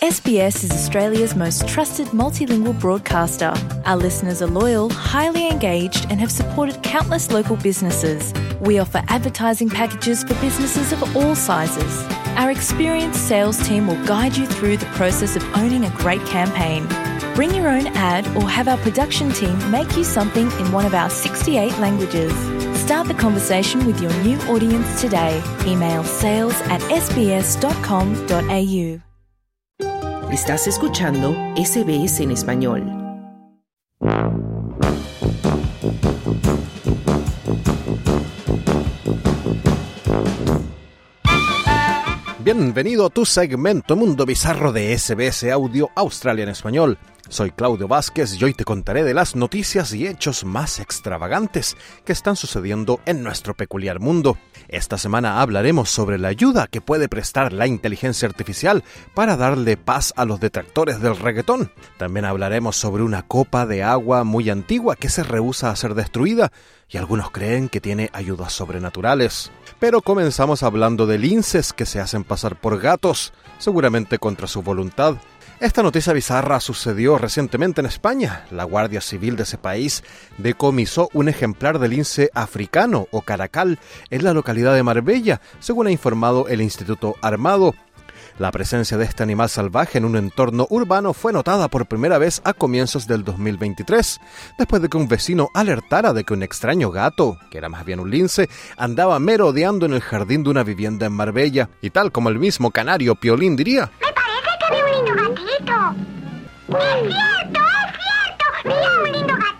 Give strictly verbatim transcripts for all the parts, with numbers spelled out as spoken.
S B S is Australia's most trusted multilingual broadcaster. Our listeners are loyal, highly engaged, and have supported countless local businesses. We offer advertising packages for businesses of all sizes. Our experienced sales team will guide you through the process of owning a great campaign. Bring your own ad or have our production team make you something in one of our sixty-eight languages. Start the conversation with your new audience today. Email sales at s b s dot com dot a u. Estás escuchando S B S en español. Bienvenido a tu segmento Mundo Bizarro de S B S Audio Australia en español. Soy Claudio Vázquez y hoy te contaré de las noticias y hechos más extravagantes que están sucediendo en nuestro peculiar mundo. Esta semana hablaremos sobre la ayuda que puede prestar la inteligencia artificial para darle paz a los detractores del reggaetón. También hablaremos sobre una copa de agua muy antigua que se rehúsa a ser destruida y algunos creen que tiene ayudas sobrenaturales. Pero comenzamos hablando de linces que se hacen pasar por gatos, seguramente contra su voluntad. Esta noticia bizarra sucedió recientemente en España. La Guardia Civil de ese país decomisó un ejemplar de lince africano o caracal en la localidad de Marbella, según ha informado el Instituto Armado. La presencia de este animal salvaje en un entorno urbano fue notada por primera vez a comienzos del dos mil veintitrés, después de que un vecino alertara de que un extraño gato, que era más bien un lince, andaba merodeando en el jardín de una vivienda en Marbella. Y tal como el mismo canario Piolín diría: ¡Me parece que vi un lindo gatito! ¡Es cierto, es cierto! ¡Mira un lindo gatito!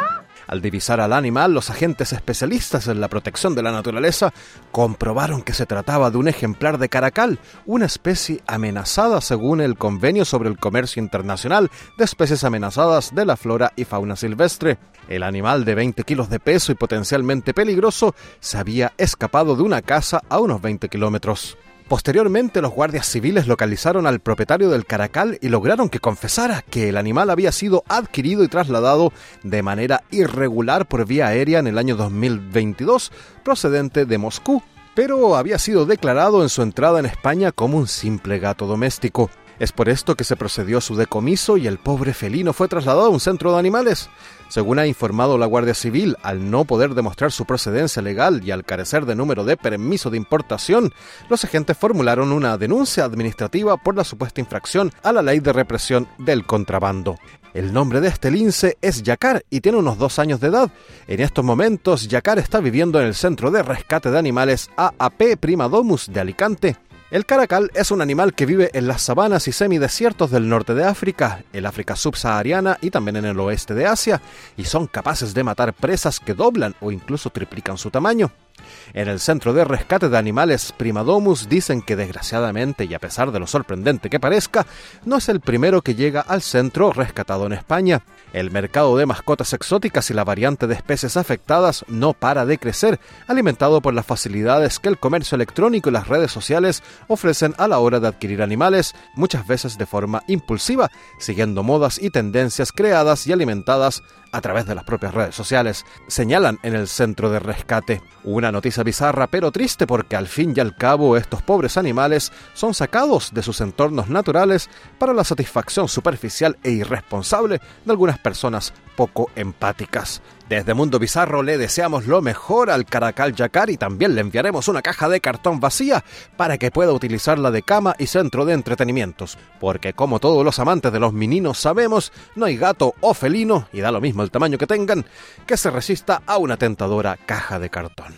Al divisar al animal, los agentes especialistas en la protección de la naturaleza comprobaron que se trataba de un ejemplar de caracal, una especie amenazada según el Convenio sobre el Comercio Internacional de Especies Amenazadas de la Flora y Fauna Silvestre. El animal de veinte kilos de peso y potencialmente peligroso se había escapado de una casa a unos veinte kilómetros. Posteriormente, los guardias civiles localizaron al propietario del caracal y lograron que confesara que el animal había sido adquirido y trasladado de manera irregular por vía aérea en el año dos mil veintidós, procedente de Moscú, pero había sido declarado en su entrada en España como un simple gato doméstico. Es por esto que se procedió a su decomiso y el pobre felino fue trasladado a un centro de animales. Según ha informado la Guardia Civil, al no poder demostrar su procedencia legal y al carecer de número de permiso de importación, los agentes formularon una denuncia administrativa por la supuesta infracción a la ley de represión del contrabando. El nombre de este lince es Yacar y tiene unos dos años de edad. En estos momentos, Yacar está viviendo en el Centro de Rescate de Animales A A P Primadomus de Alicante. El caracal es un animal que vive en las sabanas y semidesiertos del norte de África, el África subsahariana y también en el oeste de Asia, y son capaces de matar presas que doblan o incluso triplican su tamaño. En el Centro de Rescate de Animales Primadomus dicen que desgraciadamente, y a pesar de lo sorprendente que parezca, no es el primero que llega al centro rescatado en España. El mercado de mascotas exóticas y la variante de especies afectadas no para de crecer, alimentado por las facilidades que el comercio electrónico y las redes sociales ofrecen a la hora de adquirir animales, muchas veces de forma impulsiva, siguiendo modas y tendencias creadas y alimentadas a través de las propias redes sociales, señalan en el Centro de Rescate. Una noticia bizarra pero triste porque al fin y al cabo estos pobres animales son sacados de sus entornos naturales para la satisfacción superficial e irresponsable de algunas personas poco empáticas. Desde Mundo Bizarro le deseamos lo mejor al caracal Yacar y también le enviaremos una caja de cartón vacía para que pueda utilizarla de cama y centro de entretenimientos, porque como todos los amantes de los mininos sabemos, no hay gato o felino, y da lo mismo el tamaño que tengan, que se resista a una tentadora caja de cartón.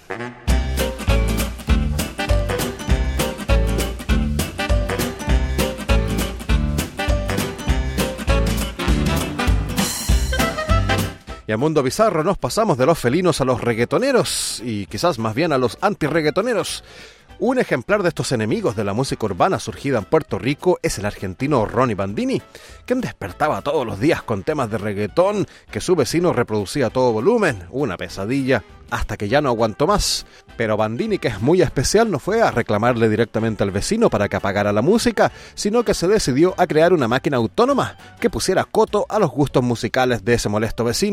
Y a Mundo Bizarro nos pasamos de los felinos a los reggaetoneros, y quizás más bien a los anti-reggaetoneros. Un ejemplar de estos enemigos de la música urbana surgida en Puerto Rico es el argentino Ronnie Bandini, quien despertaba todos los días con temas de reggaetón que su vecino reproducía a todo volumen, una pesadilla, hasta que ya no aguantó más. Pero Bandini, que es muy especial, no fue a reclamarle directamente al vecino para que apagara la música, sino que se decidió a crear una máquina autónoma que pusiera coto a los gustos musicales de ese molesto vecino.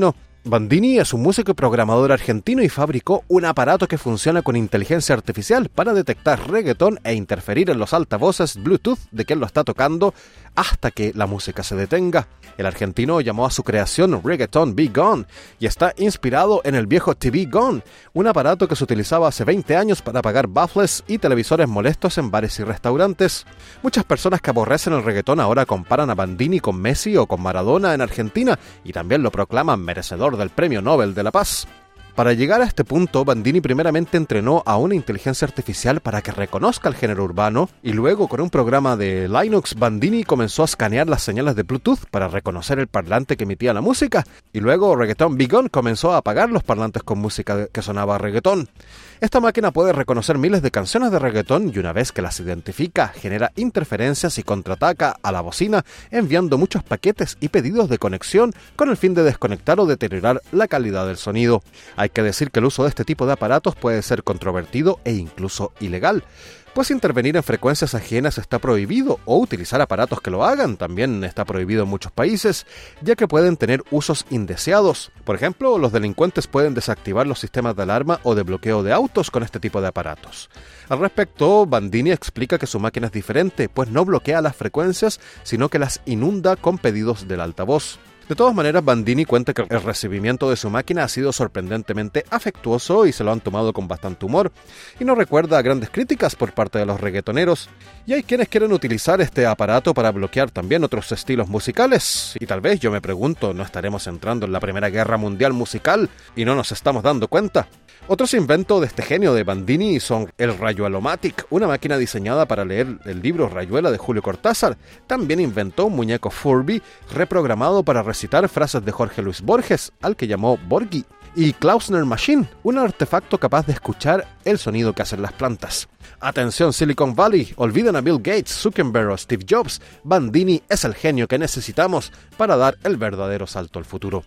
Bandini es un músico y programador argentino y fabricó un aparato que funciona con inteligencia artificial para detectar reggaetón e interferir en los altavoces Bluetooth de quien lo está tocando hasta que la música se detenga. El argentino llamó a su creación Reggaeton Be Gone y está inspirado en el viejo T V Gone, un aparato que se utilizaba hace veinte años para apagar baffles y televisores molestos en bares y restaurantes. Muchas personas que aborrecen el reggaetón ahora comparan a Bandini con Messi o con Maradona en Argentina y también lo proclaman merecedor del Premio Nobel de la Paz. Para llegar a este punto, Bandini primeramente entrenó a una inteligencia artificial para que reconozca el género urbano y luego con un programa de Linux, Bandini comenzó a escanear las señales de Bluetooth para reconocer el parlante que emitía la música y luego Reggaeton Be Gone comenzó a apagar los parlantes con música que sonaba reggaetón. Esta máquina puede reconocer miles de canciones de reggaetón y una vez que las identifica, genera interferencias y contraataca a la bocina enviando muchos paquetes y pedidos de conexión con el fin de desconectar o deteriorar la calidad del sonido. Hay que decir que el uso de este tipo de aparatos puede ser controvertido e incluso ilegal, pues intervenir en frecuencias ajenas está prohibido o utilizar aparatos que lo hagan también está prohibido en muchos países, ya que pueden tener usos indeseados. Por ejemplo, los delincuentes pueden desactivar los sistemas de alarma o de bloqueo de autos con este tipo de aparatos. Al respecto, Bandini explica que su máquina es diferente, pues no bloquea las frecuencias, sino que las inunda con pedidos del altavoz. De todas maneras, Bandini cuenta que el recibimiento de su máquina ha sido sorprendentemente afectuoso y se lo han tomado con bastante humor, y no recuerda grandes críticas por parte de los reggaetoneros. Y hay quienes quieren utilizar este aparato para bloquear también otros estilos musicales, y tal vez, yo me pregunto, ¿no estaremos entrando en la Primera Guerra Mundial musical y no nos estamos dando cuenta? Otros inventos de este genio de Bandini son el Rayuelomatic, una máquina diseñada para leer el libro Rayuela de Julio Cortázar. También inventó un muñeco Furby reprogramado para recitar frases de Jorge Luis Borges, al que llamó Borghi. Y Klausner Machine, un artefacto capaz de escuchar el sonido que hacen las plantas. Atención Silicon Valley, olviden a Bill Gates, Zuckerberg o Steve Jobs. Bandini es el genio que necesitamos para dar el verdadero salto al futuro.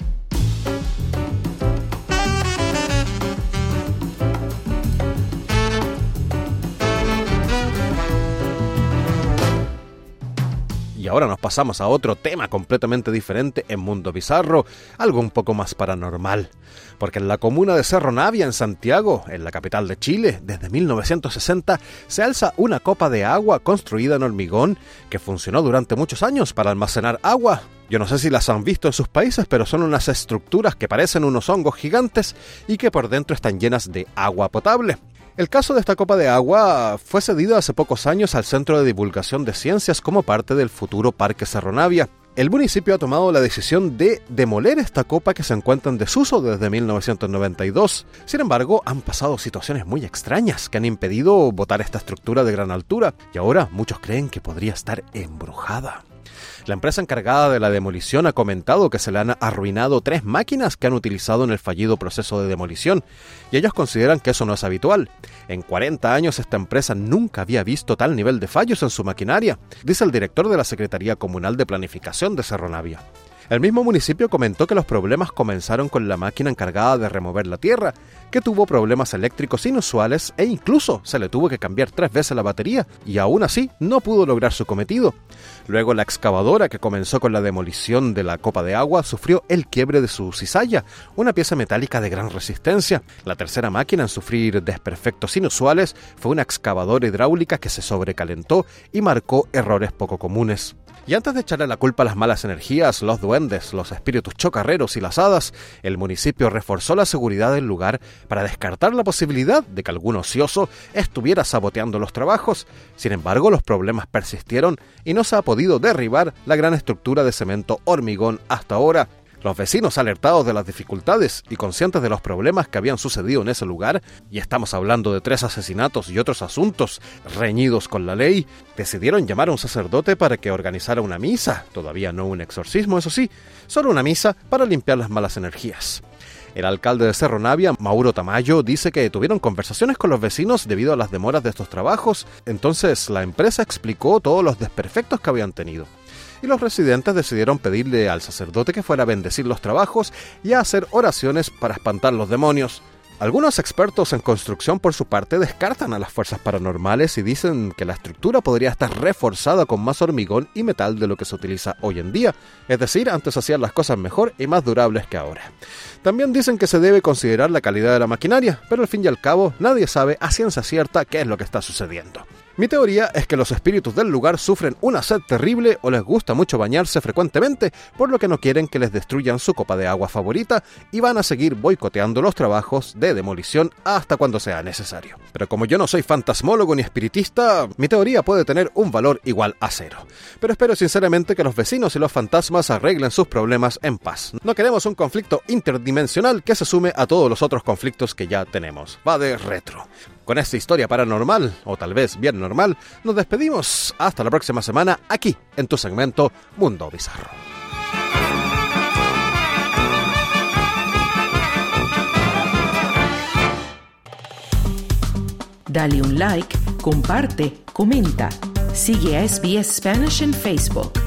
Y ahora nos pasamos a otro tema completamente diferente en Mundo Bizarro, algo un poco más paranormal. Porque en la comuna de Cerro Navia, en Santiago, en la capital de Chile, desde mil novecientos sesenta, se alza una copa de agua construida en hormigón que funcionó durante muchos años para almacenar agua. Yo no sé si las han visto en sus países, pero son unas estructuras que parecen unos hongos gigantes y que por dentro están llenas de agua potable. El caso de esta copa de agua fue cedido hace pocos años al Centro de Divulgación de Ciencias como parte del futuro Parque Cerro Navia. El municipio ha tomado la decisión de demoler esta copa que se encuentra en desuso desde mil novecientos noventa y dos. Sin embargo, han pasado situaciones muy extrañas que han impedido botar esta estructura de gran altura y ahora muchos creen que podría estar embrujada. La empresa encargada de la demolición ha comentado que se le han arruinado tres máquinas que han utilizado en el fallido proceso de demolición, y ellos consideran que eso no es habitual. En cuarenta años esta empresa nunca había visto tal nivel de fallos en su maquinaria, dice el director de la Secretaría Comunal de Planificación de Cerro Navia. El mismo municipio comentó que los problemas comenzaron con la máquina encargada de remover la tierra, que tuvo problemas eléctricos inusuales e incluso se le tuvo que cambiar tres veces la batería y aún así no pudo lograr su cometido. Luego la excavadora que comenzó con la demolición de la copa de agua sufrió el quiebre de su cizalla, una pieza metálica de gran resistencia. La tercera máquina en sufrir desperfectos inusuales fue una excavadora hidráulica que se sobrecalentó y marcó errores poco comunes. Y antes de echarle la culpa a las malas energías, los duendes, los espíritus chocarreros y las hadas, el municipio reforzó la seguridad del lugar para descartar la posibilidad de que algún ocioso estuviera saboteando los trabajos. Sin embargo, los problemas persistieron y no se ha podido derribar la gran estructura de cemento hormigón hasta ahora. Los vecinos, alertados de las dificultades y conscientes de los problemas que habían sucedido en ese lugar, y estamos hablando de tres asesinatos y otros asuntos reñidos con la ley, decidieron llamar a un sacerdote para que organizara una misa, todavía no un exorcismo, eso sí, solo una misa para limpiar las malas energías. El alcalde de Cerro Navia, Mauro Tamayo, dice que tuvieron conversaciones con los vecinos debido a las demoras de estos trabajos, entonces la empresa explicó todos los desperfectos que habían tenido. Y los residentes decidieron pedirle al sacerdote que fuera a bendecir los trabajos y a hacer oraciones para espantar los demonios. Algunos expertos en construcción, por su parte, descartan a las fuerzas paranormales y dicen que la estructura podría estar reforzada con más hormigón y metal de lo que se utiliza hoy en día, es decir, antes hacían las cosas mejor y más durables que ahora. También dicen que se debe considerar la calidad de la maquinaria, pero al fin y al cabo nadie sabe a ciencia cierta qué es lo que está sucediendo. Mi teoría es que los espíritus del lugar sufren una sed terrible o les gusta mucho bañarse frecuentemente, por lo que no quieren que les destruyan su copa de agua favorita y van a seguir boicoteando los trabajos de demolición hasta cuando sea necesario. Pero como yo no soy fantasmólogo ni espiritista, mi teoría puede tener un valor igual a cero. Pero espero sinceramente que los vecinos y los fantasmas arreglen sus problemas en paz. No queremos un conflicto interdimensional que se sume a todos los otros conflictos que ya tenemos. Va de retro. Con esta historia paranormal, o tal vez bien normal, nos despedimos. Hasta la próxima semana, aquí, en tu segmento Mundo Bizarro. Dale un like, comparte, comenta. Sigue a S B S Spanish en Facebook.